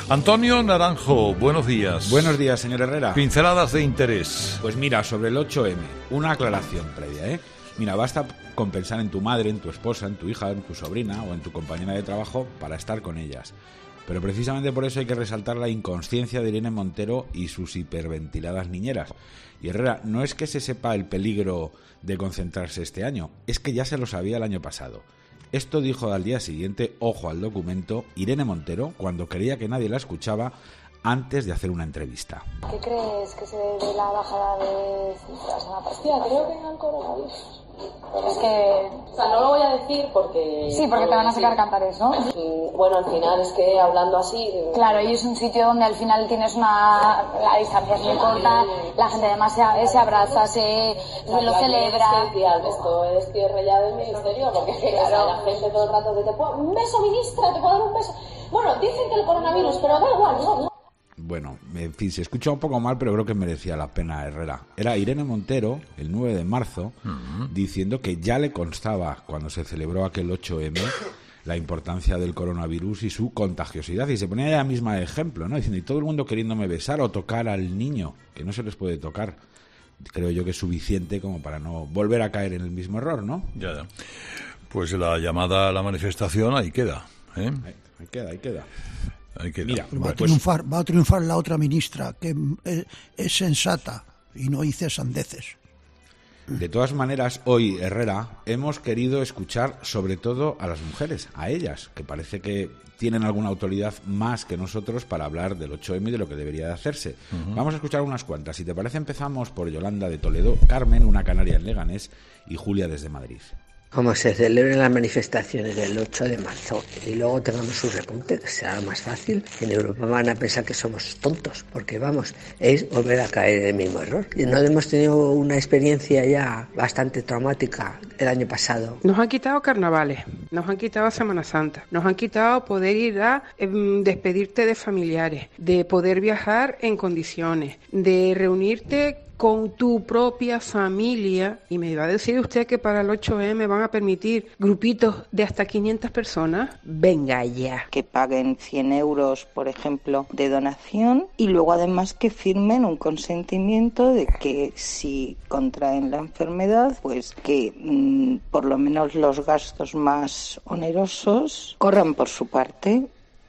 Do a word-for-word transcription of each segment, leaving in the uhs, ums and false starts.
Antonio Naranjo, buenos días. Buenos días, señor Herrera. Pinceladas de interés. Pues mira, sobre el ocho eme, una aclaración previa, ¿eh? Mira, basta con pensar en tu madre, en tu esposa, en tu hija, en tu sobrina o en tu compañera de trabajo para estar con ellas. Pero precisamente por eso hay que resaltar la inconsciencia de Irene Montero y sus hiperventiladas niñeras. Y Herrera, no es que se sepa el peligro de concentrarse este año, es que ya se lo sabía el año pasado. Esto dijo al día siguiente, ojo al documento, Irene Montero, cuando creía que nadie la escuchaba, antes de hacer una entrevista. ¿Qué crees que se debe la bajada de la semana pasada? Creo que el coronavirus. Es que... O sea, no lo voy a decir porque... Sí, porque te van a sacar cantares, ¿no? Y, bueno, al final es que hablando así... Claro, y es un sitio donde al final tienes una... La distancia es muy corta, la gente además se, se abraza, se o sea, lo celebra... Es que, tía, esto es cierre ya del ministerio, porque claro. O sea, la gente todo el rato que te puedo... Un beso, ministra, te puedo dar un beso... Bueno, dicen que el coronavirus, pero da igual, no, no. Bueno, en fin, se escucha un poco mal, pero creo que merecía la pena, Herrera. Era Irene Montero, el nueve de marzo, uh-huh. diciendo que ya le constaba, cuando se celebró aquel ocho eme, la importancia del coronavirus y su contagiosidad. Y se ponía ella misma de ejemplo, ¿no? Diciendo, y todo el mundo queriéndome besar o tocar al niño, que no se les puede tocar. Creo yo que es suficiente como para no volver a caer en el mismo error, ¿no? Ya, ya. Pues la llamada a la manifestación ahí queda, ¿eh? Ahí, ahí queda, ahí queda. Mira, va a triunfar, va a triunfar la otra ministra, que es, es sensata y no dice sandeces. De todas maneras, hoy, Herrera, hemos querido escuchar sobre todo a las mujeres, a ellas, que parece que tienen alguna autoridad más que nosotros para hablar del ocho eme y de lo que debería de hacerse. Uh-huh. Vamos a escuchar unas cuantas. Si te parece, empezamos por Yolanda de Toledo, Carmen, una canaria en Leganés, y Julia desde Madrid. Como se celebren las manifestaciones del ocho de marzo y luego tengamos un repunte, que será más fácil, en Europa van a pensar que somos tontos, porque vamos, es volver a caer en el mismo error. Y no hemos tenido una experiencia ya bastante traumática el año pasado. Nos han quitado carnavales, nos han quitado Semana Santa, nos han quitado poder ir a eh, despedirte de familiares, de poder viajar en condiciones, de reunirte con tu propia familia. Y me va a decir usted que para el ocho eme van a permitir grupitos de hasta quinientas personas. Venga ya. Que paguen cien euros, por ejemplo, de donación, y luego además que firmen un consentimiento de que si contraen la enfermedad, pues que mmm, por lo menos los gastos más onerosos corran por su parte.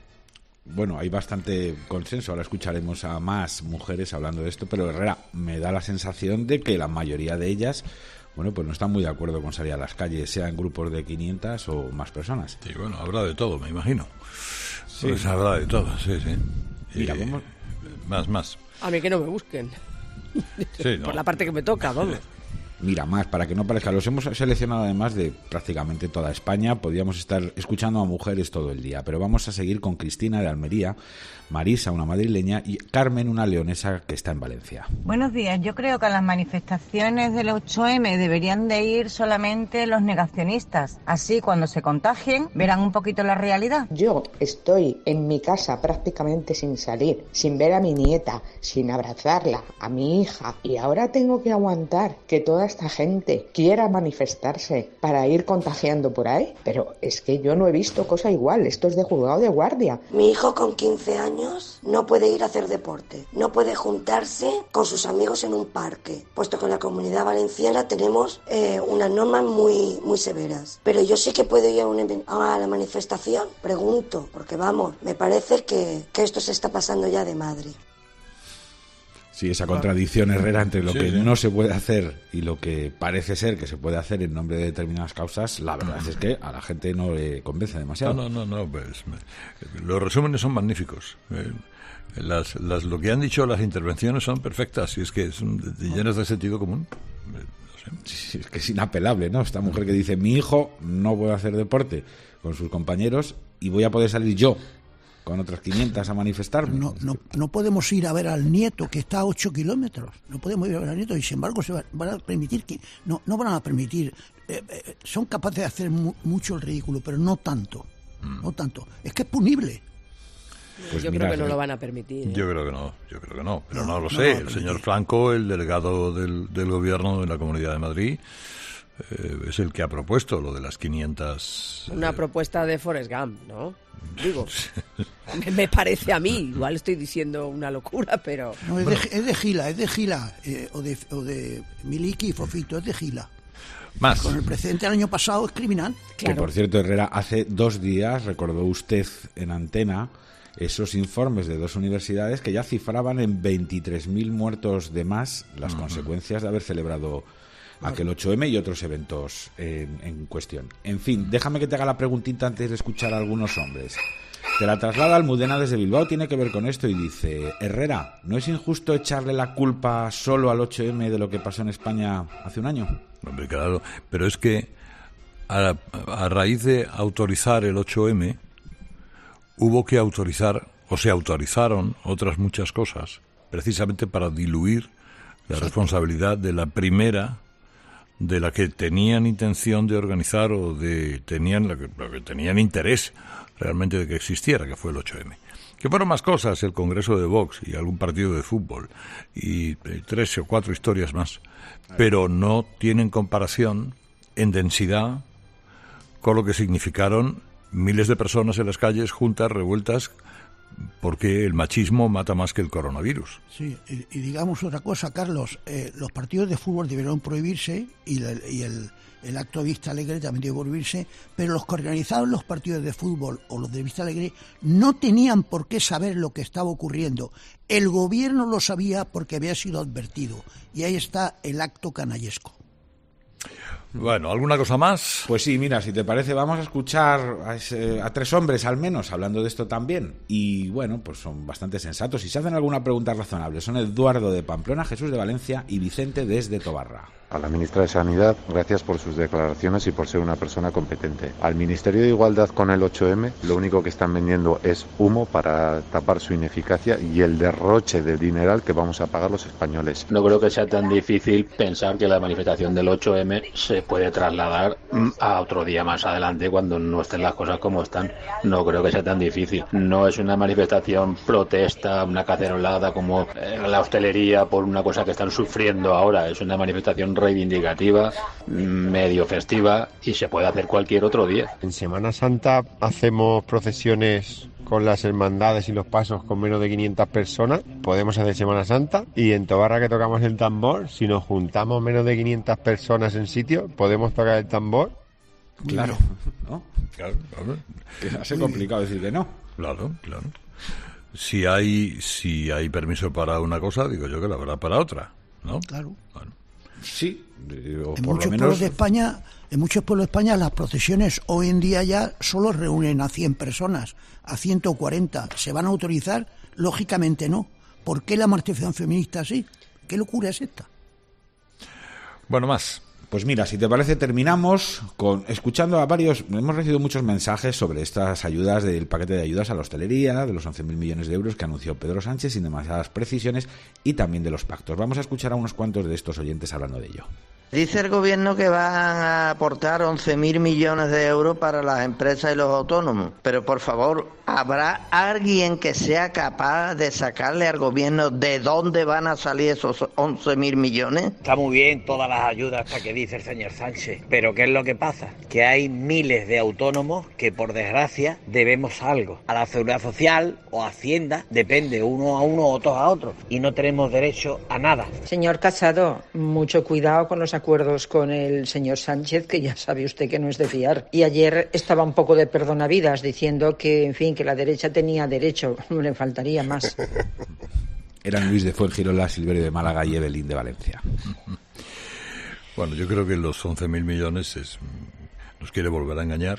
Bueno, hay bastante consenso. Ahora escucharemos a más mujeres hablando de esto, pero Herrera, me da la sensación de que la mayoría de ellas, bueno, pues no están muy de acuerdo con salir a las calles, sea en grupos de quinientas o más personas. Sí, bueno, habrá de todo, me imagino. Sí. Pues habrá de todo, sí, sí. Mira, y, vamos... Más, más. A mí que no me busquen. Sí, ¿no? Por la parte que me toca, vamos. Mira, más, para que no parezca, los hemos seleccionado además de prácticamente toda España. Podríamos estar escuchando a mujeres todo el día, pero vamos a seguir con Cristina de Almería, Marisa, una madrileña, y Carmen, una leonesa que está en Valencia. Buenos días. Yo creo que a las manifestaciones del ocho eme deberían de ir solamente los negacionistas. Así, cuando se contagien, verán un poquito la realidad. Yo estoy en mi casa prácticamente sin salir, sin ver a mi nieta, sin abrazarla, a mi hija, y ahora tengo que aguantar que toda esta gente quiera manifestarse para ir contagiando por ahí. Pero es que yo no he visto cosa igual. Esto es de juzgado de guardia. Mi hijo con quince años no puede ir a hacer deporte, no puede juntarse con sus amigos en un parque, puesto que en la Comunidad Valenciana tenemos eh, unas normas muy, muy severas. Pero yo sí que puedo ir a, una, a la manifestación, pregunto, porque vamos, me parece que, que esto se está pasando ya de madre. Sí, esa contradicción, Herrera, entre lo sí, que sí. no se puede hacer y lo que parece ser que se puede hacer en nombre de determinadas causas, la verdad es que a la gente no le convence demasiado. No, no, no, no pues, los resúmenes son magníficos. Eh, las, las, lo que han dicho las intervenciones son perfectas y es que son llenas de sentido común. Eh, no sé. Sí, es que es inapelable, ¿no? Esta mujer que dice, mi hijo no puede hacer deporte con sus compañeros y voy a poder salir yo con otras quinientas a manifestarme. No, no, no podemos ir a ver al nieto que está a ocho kilómetros. No podemos ir a ver al nieto y sin embargo se van, van a permitir que no, no van a permitir. Eh, eh, son capaces de hacer mu, mucho el ridículo, pero no tanto, mm. no tanto. Es que es punible. Pues yo mira, creo que no lo van a permitir. ¿eh? Yo creo que no, yo creo que no, pero no, no lo no sé. lo el señor Franco, el delegado del, del gobierno de la Comunidad de Madrid, eh, es el que ha propuesto lo de las quinientas... Una eh, propuesta de Forrest Gump, ¿no? Digo, me, me parece a mí, igual estoy diciendo una locura, pero... No, es de, es de Gila, es de Gila, eh, o, de, o de Miliki y Fofito, es de Gila. Más. Con el precedente del año pasado es criminal. Claro. Que, por cierto, Herrera, hace dos días recordó usted en antena esos informes de dos universidades que ya cifraban en veintitrés mil muertos de más las uh-huh. consecuencias de haber celebrado aquel ocho eme y otros eventos eh, en cuestión. En fin, déjame que te haga la preguntita antes de escuchar a algunos hombres. Te la traslada Almudena desde Bilbao, tiene que ver con esto y dice: Herrera, ¿no es injusto echarle la culpa solo al ocho eme de lo que pasó en España hace un año? Hombre, claro, pero es que a, a raíz de autorizar el ocho eme hubo que autorizar, o se autorizaron otras muchas cosas, precisamente para diluir la responsabilidad de la primera, de la que tenían intención de organizar o de tenían la que, la que tenían interés realmente de que existiera, que fue el ocho eme. Que fueron más cosas, el Congreso de Vox y algún partido de fútbol y, y tres o cuatro historias más, pero no tienen comparación en densidad con lo que significaron miles de personas en las calles juntas, revueltas, porque el machismo mata más que el coronavirus. Sí, y, y digamos otra cosa, Carlos, eh, los partidos de fútbol debieron prohibirse y, la, y el, el acto de Vista Alegre también debe prohibirse, pero los que organizaban los partidos de fútbol o los de Vista Alegre no tenían por qué saber lo que estaba ocurriendo. El gobierno lo sabía porque había sido advertido, y ahí está el acto canallesco. Bueno, ¿alguna cosa más? Pues sí, mira, si te parece, vamos a escuchar a, ese, a tres hombres al menos hablando de esto también. Y bueno, pues son bastante sensatos y se hacen alguna pregunta razonable. Son Eduardo de Pamplona, Jesús de Valencia y Vicente desde Tobarra. A la ministra de Sanidad, gracias por sus declaraciones y por ser una persona competente. Al Ministerio de Igualdad con el ocho eme, lo único que están vendiendo es humo para tapar su ineficacia y el derroche de dineral que vamos a pagar los españoles. No creo que sea tan difícil pensar que la manifestación del ocho eme se puede trasladar a otro día más adelante cuando no estén las cosas como están. No creo que sea tan difícil. No es una manifestación protesta, una cacerolada como la hostelería por una cosa que están sufriendo ahora. Es una manifestación reivindicativa, medio festiva, y se puede hacer cualquier otro día. En Semana Santa hacemos procesiones con las hermandades y los pasos con menos de quinientas personas, podemos hacer Semana Santa, y en Tobarra, que tocamos el tambor, si nos juntamos menos de quinientas personas en sitio, podemos tocar el tambor. Claro, ¿no? Claro, claro. Que hace complicado decir que no. Claro, claro. Si hay, si hay permiso para una cosa, digo yo que la habrá para otra, ¿no? Claro. Bueno. Sí, o en por muchos lo menos... pueblos de España, en muchos pueblos de España las procesiones hoy en día ya solo reúnen a cien personas, a ciento cuarenta. ¿Se van a autorizar? Lógicamente no. ¿Por qué la manifestación feminista así? ¿Qué locura es esta? Bueno, más. Pues mira, si te parece, terminamos con escuchando a varios. Hemos recibido muchos mensajes sobre estas ayudas del paquete de ayudas a la hostelería, de los once mil millones de euros que anunció Pedro Sánchez sin demasiadas precisiones, y también de los pactos. Vamos a escuchar a unos cuantos de estos oyentes hablando de ello. Dice el gobierno que van a aportar once mil millones de euros para las empresas y los autónomos. Pero por favor, ¿habrá alguien que sea capaz de sacarle al gobierno de dónde van a salir esos once mil millones? Está muy bien todas las ayudas que dice el señor Sánchez, pero ¿qué es lo que pasa? Que hay miles de autónomos que por desgracia debemos algo. A la Seguridad Social o a Hacienda, depende uno a uno, otros a otros, y no tenemos derecho a nada. Señor Casado, mucho cuidado con los acuerdos con el señor Sánchez, que ya sabe usted que no es de fiar. Y ayer estaba un poco de perdonavidas diciendo que, en fin, que la derecha tenía derecho, no le faltaría más. Eran Luis de Fuengirola, Silverio de Málaga y Evelyn de Valencia. Bueno, yo creo que los once mil millones es, nos quiere volver a engañar,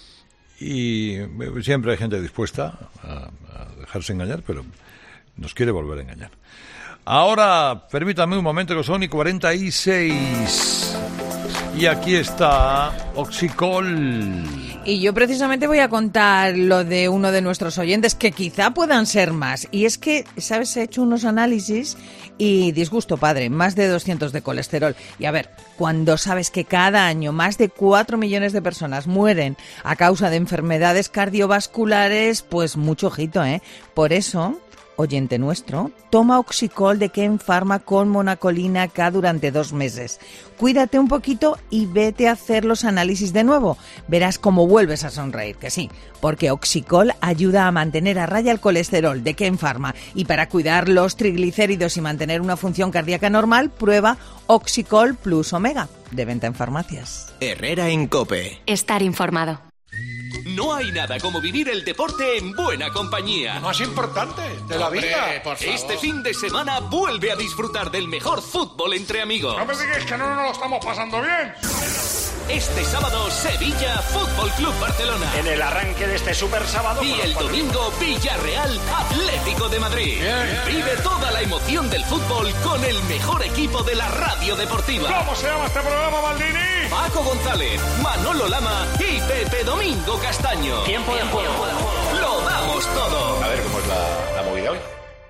y siempre hay gente dispuesta a, a dejarse engañar, pero nos quiere volver a engañar. Ahora, permítame un momento, que son y cuarenta y seis. Y aquí está Oxicol. Y yo precisamente voy a contar lo de uno de nuestros oyentes, que quizá puedan ser más. Y es que, ¿sabes? He hecho unos análisis y disgusto, padre, más de doscientos de colesterol. Y a ver, cuando sabes que cada año más de cuatro millones de personas mueren a causa de enfermedades cardiovasculares, pues mucho ojito, ¿eh? Por eso, oyente nuestro, toma Oxicol de Ken Pharma con monacolina K durante dos meses. Cuídate un poquito y vete a hacer los análisis de nuevo. Verás cómo vuelves a sonreír, que sí, porque Oxicol ayuda a mantener a raya el colesterol de Ken Pharma. Y para cuidar los triglicéridos y mantener una función cardíaca normal, prueba Oxicol Plus Omega, de venta en farmacias. Herrera en COPE. Estar informado. No hay nada como vivir el deporte en buena compañía. Lo más importante de la Hombre, vida. por favor. Este fin de semana vuelve a disfrutar del mejor fútbol entre amigos. No me digas que no nos lo estamos pasando bien. Este sábado, Sevilla Fútbol Club Barcelona. En el arranque de este super sábado. Y el domingo, Villarreal Atlético de Madrid. Bien. Vive toda la emoción del fútbol con el mejor equipo de la radio deportiva. ¿Cómo se llama este programa, Maldini? Paco González, Manolo Lama y Pepe Domingo Castaño. Tiempo de juego. Lo damos todo. A ver cómo es la, la movida hoy.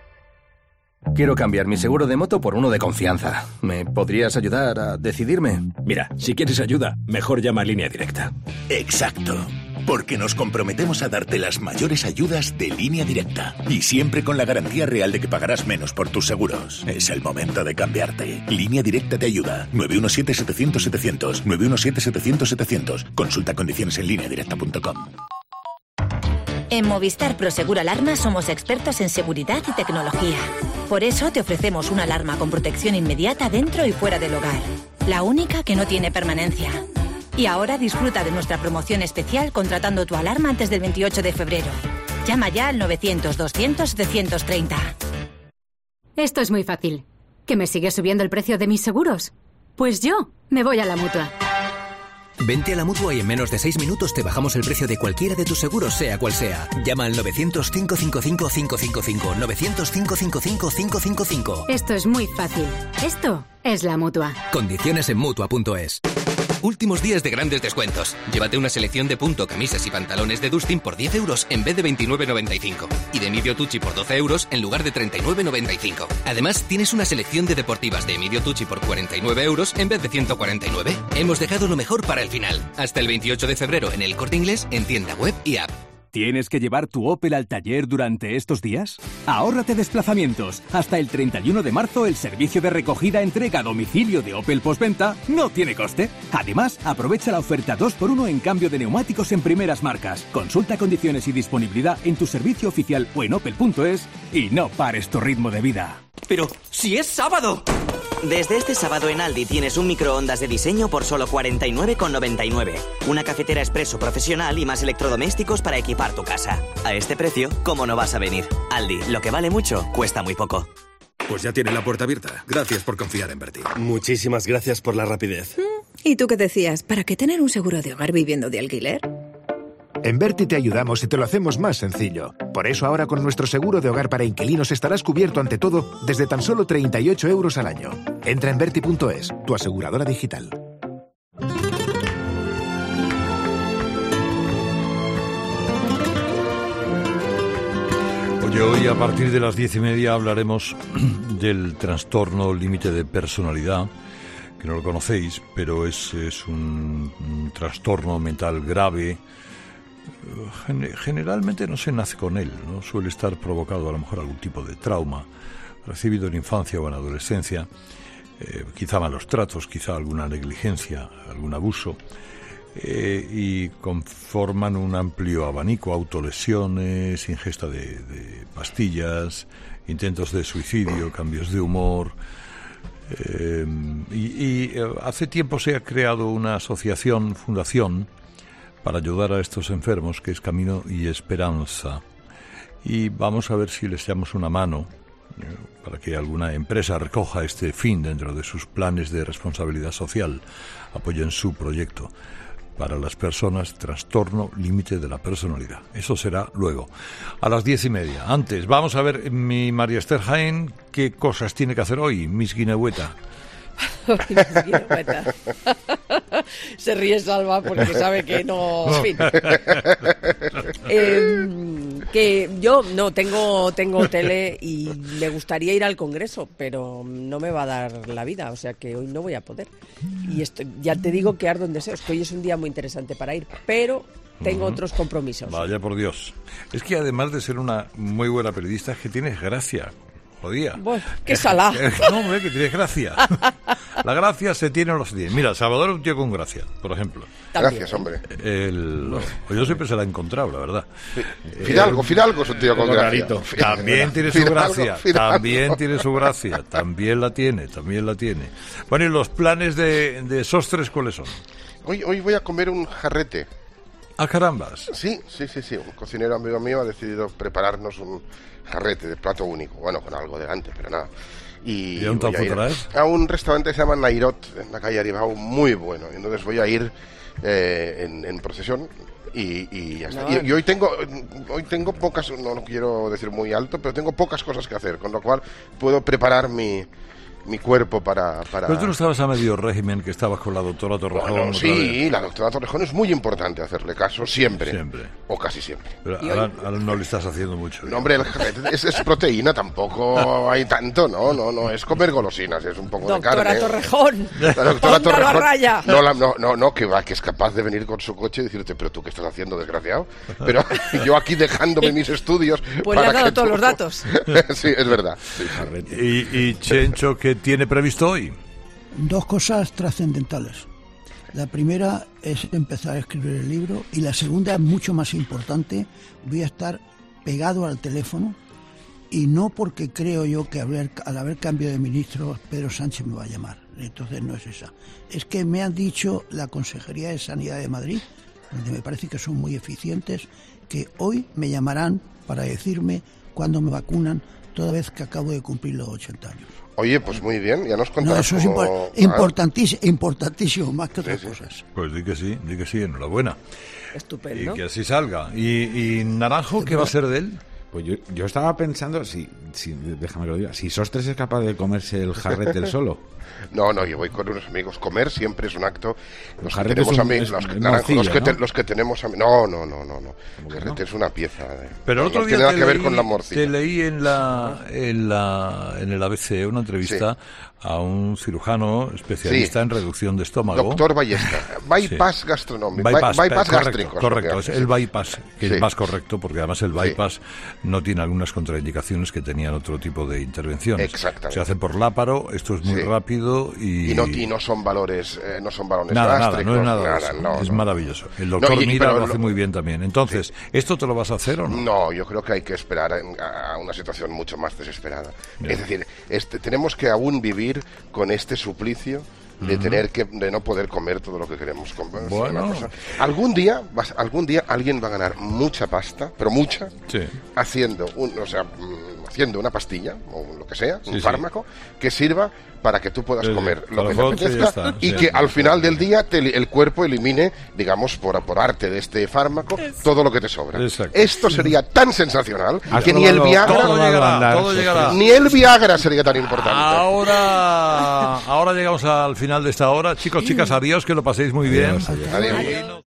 Quiero cambiar mi seguro de moto por uno de confianza. ¿Me podrías ayudar a decidirme? Mira, si quieres ayuda, mejor llama a Línea Directa. Exacto. Porque nos comprometemos a darte las mayores ayudas de Línea Directa. Y siempre con la garantía real de que pagarás menos por tus seguros. Es el momento de cambiarte. Línea Directa te ayuda. nueve uno siete, setecientos, setecientos. nueve uno siete, setecientos, setecientos. Consulta condiciones en línea directa punto com. En Movistar Prosegur Alarma somos expertos en seguridad y tecnología. Por eso te ofrecemos una alarma con protección inmediata dentro y fuera del hogar. La única que no tiene permanencia. Y ahora disfruta de nuestra promoción especial contratando tu alarma antes del veintiocho de febrero. Llama ya al novecientos, doscientos, setecientos treinta. Esto es muy fácil. ¿Que me sigue subiendo el precio de mis seguros? Pues yo me voy a la Mutua. Vente a la Mutua y en menos de seis minutos te bajamos el precio de cualquiera de tus seguros, sea cual sea. Llama al novecientos, cinco cinco cinco, cinco cinco cinco. novecientos, cinco cinco cinco, cinco cinco cinco. Esto es muy fácil. Esto es la Mutua. Condiciones en Mutua punto es. Últimos días de grandes descuentos. Llévate una selección de punto, camisas y pantalones de Dustin por diez euros en vez de veintinueve noventa y cinco. Y de Emilio Tucci por doce euros en lugar de treinta y nueve noventa y cinco. Además, tienes una selección de deportivas de Emilio Tucci por cuarenta y nueve euros en vez de ciento cuarenta y nueve. Hemos dejado lo mejor para el final. Hasta el veintiocho de febrero en el Corte Inglés, en tienda web y app. ¿Tienes que llevar tu Opel al taller durante estos días? Ahórrate desplazamientos. Hasta el treinta y uno de marzo el servicio de recogida-entrega a domicilio de Opel Postventa no tiene coste. Además, aprovecha la oferta dos por uno en cambio de neumáticos en primeras marcas. Consulta condiciones y disponibilidad en tu servicio oficial o en opel punto es y no pares tu ritmo de vida. ¡Pero si es sábado! Desde este sábado en Aldi tienes un microondas de diseño por solo cuarenta y nueve con noventa y nueve. Una cafetera expreso profesional y más electrodomésticos para equipar tu casa. A este precio, ¿cómo no vas a venir? Aldi, lo que vale mucho, cuesta muy poco. Pues ya tiene la puerta abierta. Gracias por confiar en Berti. Muchísimas gracias por la rapidez. ¿Y tú qué decías? ¿Para qué tener un seguro de hogar viviendo de alquiler? En Berti te ayudamos y te lo hacemos más sencillo. Por eso ahora con nuestro seguro de hogar para inquilinos estarás cubierto ante todo desde tan solo treinta y ocho euros al año. Entra en berti punto es, tu aseguradora digital. Oye, hoy a partir de las diez y media hablaremos del trastorno límite de personalidad, que no lo conocéis, pero es, es un, un trastorno mental grave. Generalmente no se nace con él, ¿no? Suele estar provocado a lo mejor algún tipo de trauma recibido en infancia o en adolescencia, eh, quizá malos tratos, quizá alguna negligencia, algún abuso, eh, y conforman un amplio abanico: autolesiones, ingesta de, de pastillas, intentos de suicidio, cambios de humor. Eh, y, y hace tiempo se ha creado una asociación, fundación, para ayudar a estos enfermos, que es Camino y Esperanza. Y vamos a ver si les echamos una mano eh, para que alguna empresa recoja este fin dentro de sus planes de responsabilidad social, apoyen su proyecto para las personas trastorno límite de la personalidad. Eso será luego, a las diez y media. Antes, vamos a ver mi María Esther Jaén qué cosas tiene que hacer hoy, Miss Guinehueta. Se ríe Salva porque sabe que no, en fin. eh, que yo no tengo tengo tele y me gustaría ir al Congreso, pero no me va a dar la vida, o sea que hoy no voy a poder. Y esto, ya te digo que ardo en deseos, que hoy es un día muy interesante para ir, pero tengo Ujú. otros compromisos. Vaya por Dios. Es que además de ser una muy buena periodista, es que tienes gracia. Jodía. Bueno, qué salá. No, hombre, que tienes gracia. La gracia se tiene o no se tiene. Mira, Salvador es un tío con gracia, por ejemplo. También. Gracias, hombre. El, pues yo siempre se la he encontrado, la verdad. Fidalgo, Fidalgo es un tío con Algo gracia. rarito. También tiene su Fidalgo, gracia, Fidalgo. también tiene su gracia, también la tiene, también la tiene. Bueno, ¿y los planes de, de Sostres cuáles son? Hoy, hoy voy a comer un jarrete. ¡Ah, carambas! Sí, sí, sí, sí. Un cocinero amigo mío ha decidido prepararnos un jarrete de plato único. Bueno, con algo delante, pero nada. Y, ¿Y a un voy a ir traes? a un restaurante que se llama Nairot, en la calle Aribao, muy bueno. Entonces voy a ir eh, en, en procesión y, y ya está. No. Y, y hoy tengo hoy tengo pocas, no lo quiero decir muy alto, pero tengo pocas cosas que hacer, con lo cual puedo preparar mi... mi cuerpo para... para... Pero tú no estabas a medio régimen, que estabas con la doctora Torrejón. Bueno, otra sí, vez. la doctora Torrejón es muy importante hacerle caso siempre. Siempre. O casi siempre. Pero ahora, ahora no le estás haciendo mucho. No, hombre, el jarrete es, es proteína, tampoco hay tanto, no, no, no, es comer golosinas, es un poco Doctora de carne. Torrejón, La doctora póngalo a Torrejón, raya. no, la- no, no, no, que va, que es capaz de venir con su coche y decirte, pero tú qué estás haciendo, desgraciado. Pero yo aquí dejándome mis estudios. Pues le para has dado que todos tú- los datos. Sí, es verdad. Sí. ¿Y, y Chencho, qué tiene previsto hoy? Dos cosas trascendentales. La primera es empezar a escribir el libro y la segunda es mucho más importante. Voy a estar pegado al teléfono y no porque creo yo que haber- al haber cambio de ministro Pedro Sánchez me va a llamar. Entonces no es esa. Es que me han dicho la Consejería de Sanidad de Madrid, donde me parece que son muy eficientes, que hoy me llamarán para decirme cuándo me vacunan, toda vez que acabo de cumplir los ochenta años. Oye, pues muy bien, ya nos No, contarás eso es cómo- impor- Ah, importantísimo, importantísimo, más que otras Sí, sí. cosas. Pues di que sí, di que sí, enhorabuena. Estupendo. Y que así salga. ¿Y, y Naranjo, qué va a ser de él? Pues yo, yo estaba pensando, si, si, déjame que lo diga, si Sostres es capaz de comerse el jarrete él solo. No, no, yo voy con unos amigos. Comer siempre es un acto. Los que jarrete tenemos es un- amigos, es- los, que- es naranjo, los morcilla, que te- ¿no? los que tenemos amigos. No, no, no, no, no. El jarrete es una pieza. de- Pero no, otro no día tiene nada te que ver leí- con la morcilla. Te leí en la, en la en el A B C una entrevista a un cirujano especialista Sí. en reducción de estómago. Doctor Ballesta. Bypass Sí. gastronómico. Bypass, By- bypass correcto, gástricos, lo correcto, que es hace, el sí. bypass, que Sí. es más correcto, porque además el bypass no tiene algunas contraindicaciones que tenían otro tipo de intervenciones. Exactamente. Se hace por láparo, esto es muy Sí. rápido y... Y no, y no son valores, eh, no son balones Nada, nada, gástricos. no es nada, de eso. no, es no. maravilloso. El doctor No, y- Mira pero lo hace lo- muy bien también. Entonces, ¿esto te lo vas a hacer o no? No, yo creo que hay que esperar a, a una situación mucho más desesperada. Ya. Es decir, este, tenemos que aún vivir con este suplicio de Ujú. tener que de no poder comer todo lo que queremos comer. Es Bueno. una cosa- Algún día, vas- algún día alguien va a ganar mucha pasta, pero mucha, Sí. haciendo un, o sea, mm, haciendo una pastilla o lo que sea, Sí, un sí. fármaco que sirva para que tú puedas Sí, sí. comer lo que te Calafón, sí, ya apetezca está, y sí. que al final del día te li- el cuerpo elimine, digamos, por, por arte de este fármaco, todo lo que te sobra. Exacto. Esto sería tan sensacional Has que ni el probado- Viagra, Todo llegará, todo llegará. ni el Viagra sería tan importante. Ahora, ahora llegamos al final de esta hora. Chicos, chicas, adiós, que lo paséis muy bien. Adiós.